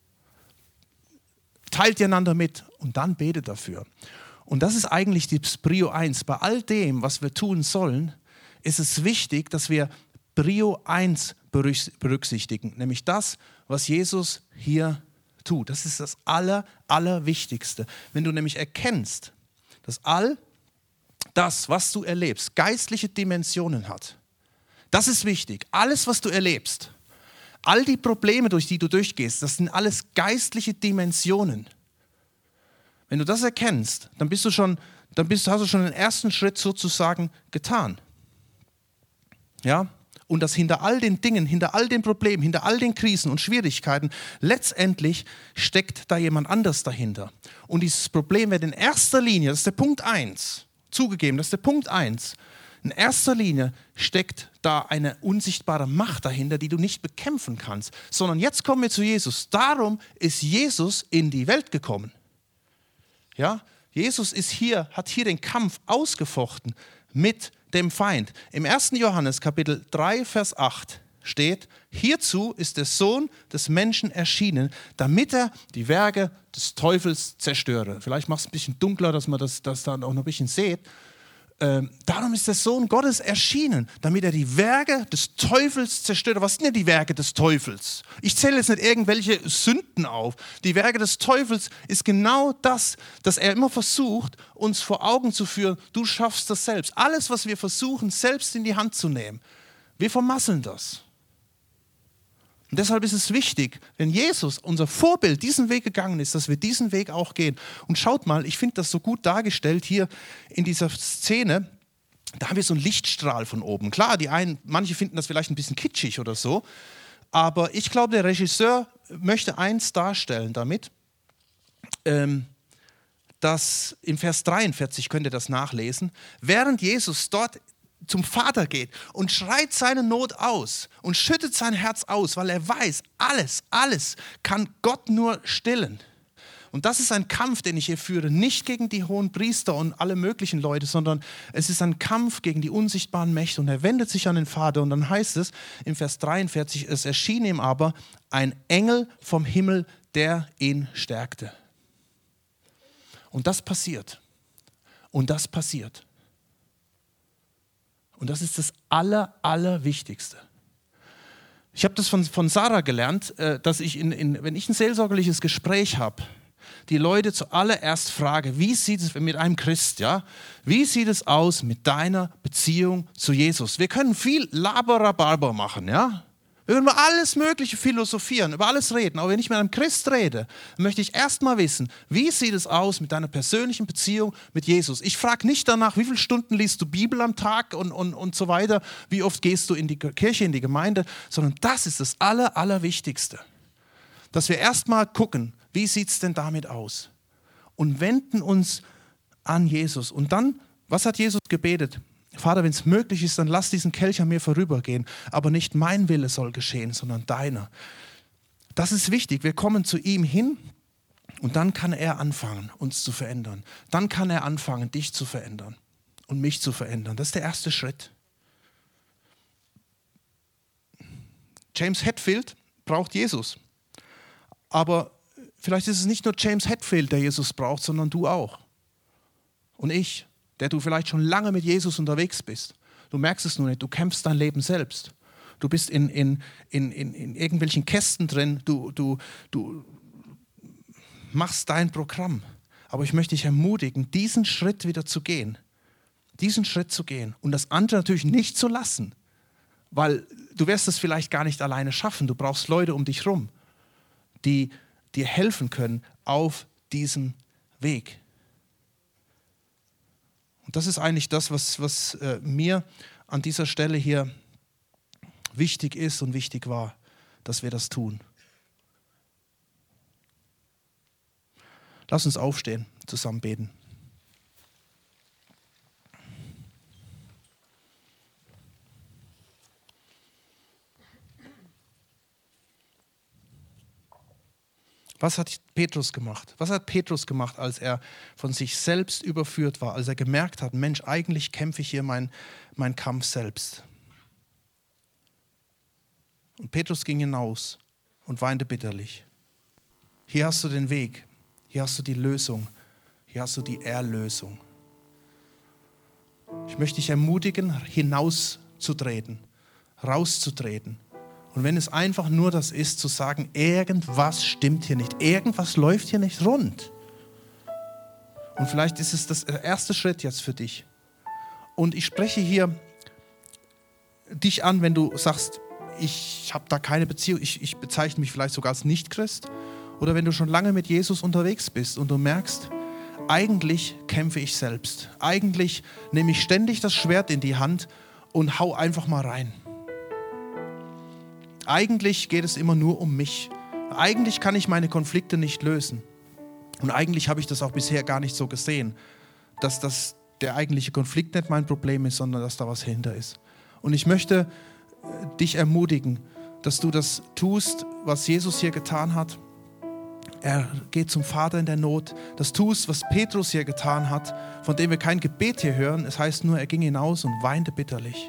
Teilt ihr einander mit und dann betet dafür. Und das ist eigentlich die Prio 1. Bei all dem, was wir tun sollen, ist es wichtig, dass wir Prio 1 berücksichtigen, nämlich das, was Jesus hier tut. Das ist das Allerwichtigste. Wenn du nämlich erkennst, dass all das, was du erlebst, geistliche Dimensionen hat, das ist wichtig. Alles, was du erlebst, all die Probleme, durch die du durchgehst, das sind alles geistliche Dimensionen. Wenn du das erkennst, dann hast du schon den ersten Schritt sozusagen getan. Ja? Und dass hinter all den Dingen, hinter all den Problemen, hinter all den Krisen und Schwierigkeiten, letztendlich steckt da jemand anders dahinter. Und dieses Problem wird in erster Linie, das ist der Punkt 1, zugegeben, das ist der Punkt 1, in erster Linie steckt da eine unsichtbare Macht dahinter, die du nicht bekämpfen kannst. Sondern jetzt kommen wir zu Jesus. Darum ist Jesus in die Welt gekommen. Ja? Jesus hat hier den Kampf ausgefochten mit dem Feind. Im 1. Johannes Kapitel 3, Vers 8 steht, hierzu ist der Sohn des Menschen erschienen, damit er die Werke des Teufels zerstöre. Vielleicht macht es ein bisschen dunkler, dass man das dann auch noch ein bisschen sieht. Darum ist der Sohn Gottes erschienen, damit er die Werke des Teufels zerstöre. Was sind denn die Werke des Teufels? Ich zähle jetzt nicht irgendwelche Sünden auf. Die Werke des Teufels ist genau das, dass er immer versucht, uns vor Augen zu führen, du schaffst das selbst. Alles, was wir versuchen, selbst in die Hand zu nehmen, wir vermasseln das. Und deshalb ist es wichtig, wenn Jesus, unser Vorbild, diesen Weg gegangen ist, dass wir diesen Weg auch gehen. Und schaut mal, ich finde das so gut dargestellt hier in dieser Szene. Da haben wir so einen Lichtstrahl von oben. Klar, manche finden das vielleicht ein bisschen kitschig oder so, Aber ich glaube, der Regisseur möchte eins darstellen damit, dass im Vers 43, könnt ihr das nachlesen, während Jesus dort zum Vater geht und schreit seine Not aus und schüttet sein Herz aus, weil er weiß, alles kann Gott nur stillen. Und das ist ein Kampf, den ich hier führe, nicht gegen die hohen Priester und alle möglichen Leute, sondern es ist ein Kampf gegen die unsichtbaren Mächte. Und er wendet sich an den Vater und dann heißt es im Vers 43, es erschien ihm aber ein Engel vom Himmel, der ihn stärkte. Und das passiert. Und das passiert. Und das ist das Allerwichtigste. Ich habe das von Sarah gelernt, dass ich, wenn ich ein seelsorgerliches Gespräch habe, die Leute zuallererst frage, wie sieht es mit einem Christ, ja? Wie sieht es aus mit deiner Beziehung zu Jesus? Wir können viel Laberabarber machen, ja? Wir können über alles Mögliche philosophieren, über alles reden. Aber wenn ich mit einem Christ rede, möchte ich erst mal wissen, wie sieht es aus mit deiner persönlichen Beziehung mit Jesus? Ich frage nicht danach, wie viele Stunden liest du Bibel am Tag und so weiter, wie oft gehst du in die Kirche, in die Gemeinde, sondern das ist das Allerwichtigste. Dass wir erst mal gucken, wie sieht es denn damit aus? Und wenden uns an Jesus. Und dann, was hat Jesus gebetet? Vater, wenn es möglich ist, dann lass diesen Kelch an mir vorübergehen. Aber nicht mein Wille soll geschehen, sondern deiner. Das ist wichtig. Wir kommen zu ihm hin und dann kann er anfangen, uns zu verändern. Dann kann er anfangen, dich zu verändern und mich zu verändern. Das ist der erste Schritt. James Hetfield braucht Jesus. Aber vielleicht ist es nicht nur James Hetfield, der Jesus braucht, sondern du auch. Und ich, der du vielleicht schon lange mit Jesus unterwegs bist. Du merkst es nur nicht, du kämpfst dein Leben selbst. Du bist in irgendwelchen Kästen drin, du machst dein Programm. Aber ich möchte dich ermutigen, diesen Schritt wieder zu gehen. Diesen Schritt zu gehen und das andere natürlich nicht zu lassen. Weil du wirst es vielleicht gar nicht alleine schaffen. Du brauchst Leute um dich rum, die dir helfen können auf diesem Weg. Und das ist eigentlich das, was mir an dieser Stelle hier wichtig ist und wichtig war, dass wir das tun. Lass uns aufstehen, zusammen beten. Was hat Petrus gemacht? Was hat Petrus gemacht, als er von sich selbst überführt war, als er gemerkt hat, Mensch, eigentlich kämpfe ich hier meinen Kampf selbst. Und Petrus ging hinaus und weinte bitterlich. Hier hast du den Weg, hier hast du die Lösung, hier hast du die Erlösung. Ich möchte dich ermutigen, hinauszutreten, rauszutreten. Und wenn es einfach nur das ist, zu sagen, irgendwas stimmt hier nicht, irgendwas läuft hier nicht rund. Und vielleicht ist es der erste Schritt jetzt für dich. Und ich spreche hier dich an, wenn du sagst, ich habe da keine Beziehung, ich bezeichne mich vielleicht sogar als Nicht-Christ. Oder wenn du schon lange mit Jesus unterwegs bist und du merkst, eigentlich kämpfe ich selbst. Eigentlich nehme ich ständig das Schwert in die Hand und hau einfach mal rein. Eigentlich geht es immer nur um mich. Eigentlich kann ich meine Konflikte nicht lösen. Und eigentlich habe ich das auch bisher gar nicht so gesehen, dass das der eigentliche Konflikt nicht mein Problem ist, sondern dass da was hinter ist. Und ich möchte dich ermutigen, dass du das tust, was Jesus hier getan hat. Er geht zum Vater in der Not. Das tust, was Petrus hier getan hat, von dem wir kein Gebet hier hören. Es heißt nur, er ging hinaus und weinte bitterlich.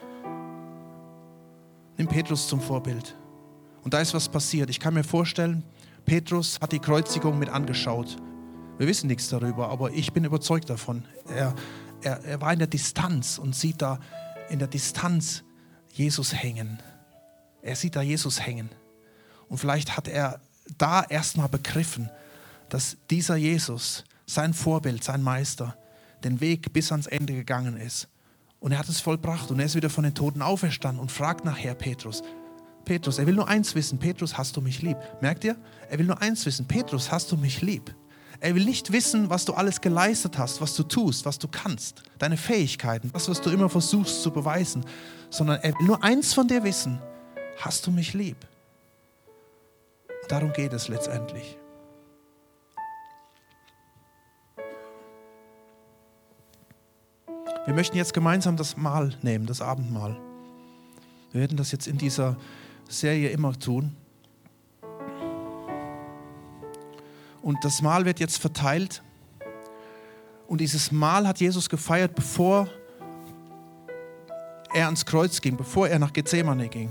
Nimm Petrus zum Vorbild. Und da ist was passiert. Ich kann mir vorstellen, Petrus hat die Kreuzigung mit angeschaut. Wir wissen nichts darüber, aber ich bin überzeugt davon. Er war in der Distanz und sieht da in der Distanz Jesus hängen. Er sieht da Jesus hängen. Und vielleicht hat er da erstmal begriffen, dass dieser Jesus, sein Vorbild, sein Meister, den Weg bis ans Ende gegangen ist. Und er hat es vollbracht und er ist wieder von den Toten auferstanden und fragt nachher Petrus, er will nur eins wissen, Petrus, hast du mich lieb? Merkt ihr? Er will nur eins wissen, Petrus, hast du mich lieb? Er will nicht wissen, was du alles geleistet hast, was du tust, was du kannst, deine Fähigkeiten, das, was du immer versuchst zu beweisen, sondern er will nur eins von dir wissen, hast du mich lieb? Darum geht es letztendlich. Wir möchten jetzt gemeinsam das Mahl nehmen, das Abendmahl. Wir werden das jetzt in dieser Serie immer tun. Und das Mahl wird jetzt verteilt. Und dieses Mahl hat Jesus gefeiert, bevor er ans Kreuz ging, bevor er nach Gethsemane ging.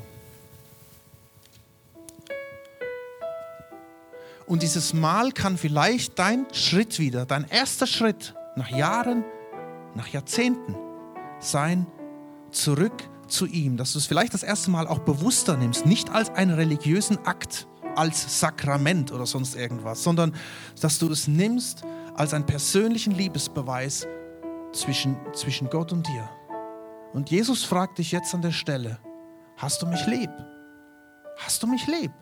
Und dieses Mahl kann vielleicht dein Schritt wieder, dein erster Schritt nach Jahren, nach Jahrzehnten sein, zurück zu ihm. Dass du es vielleicht das erste Mal auch bewusster nimmst, nicht als einen religiösen Akt, als Sakrament oder sonst irgendwas, sondern dass du es nimmst als einen persönlichen Liebesbeweis zwischen Gott und dir. Und Jesus fragt dich jetzt an der Stelle, hast du mich lieb? Hast du mich lieb?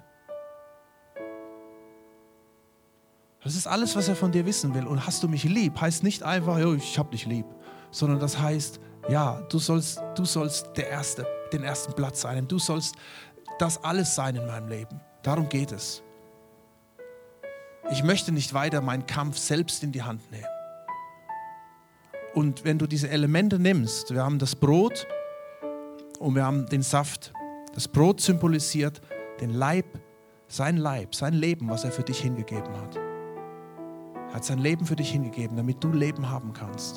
Das ist alles, was er von dir wissen will. Und hast du mich lieb, heißt nicht einfach, ich hab dich lieb, sondern das heißt, ja, du sollst den ersten Platz einnehmen. Du sollst das alles sein in meinem Leben. Darum geht es. Ich möchte nicht weiter meinen Kampf selbst in die Hand nehmen. Und wenn du diese Elemente nimmst, wir haben das Brot und wir haben den Saft. Das Brot symbolisiert den Leib, sein Leben, was er für dich hingegeben hat. Er hat sein Leben für dich hingegeben, damit du Leben haben kannst.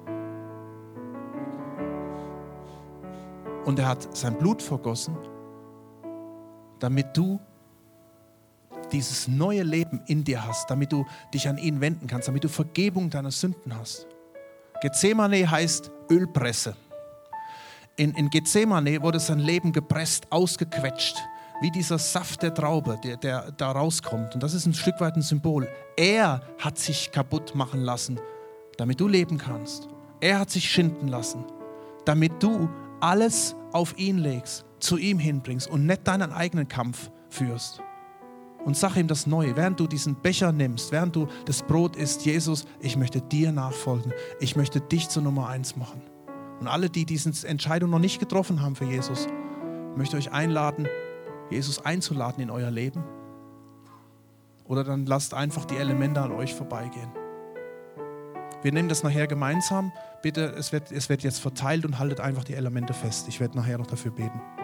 Und er hat sein Blut vergossen, damit du dieses neue Leben in dir hast, damit du dich an ihn wenden kannst, damit du Vergebung deiner Sünden hast. Gethsemane heißt Ölpresse. In Gethsemane wurde sein Leben gepresst, ausgequetscht, wie dieser Saft der Traube, der da rauskommt. Und das ist ein Stück weit ein Symbol. Er hat sich kaputt machen lassen, damit du leben kannst. Er hat sich schinden lassen, damit du alles auf ihn legst, zu ihm hinbringst und nicht deinen eigenen Kampf führst. Und sag ihm das Neue, während du diesen Becher nimmst, während du das Brot isst, Jesus, ich möchte dir nachfolgen, ich möchte dich zur Nummer 1 machen. Und alle, die diese Entscheidung noch nicht getroffen haben für Jesus, möchte euch einladen, Jesus einzuladen in euer Leben. Oder dann lasst einfach die Elemente an euch vorbeigehen. Wir nehmen das nachher gemeinsam. Bitte, es wird jetzt verteilt und haltet einfach die Elemente fest. Ich werde nachher noch dafür beten.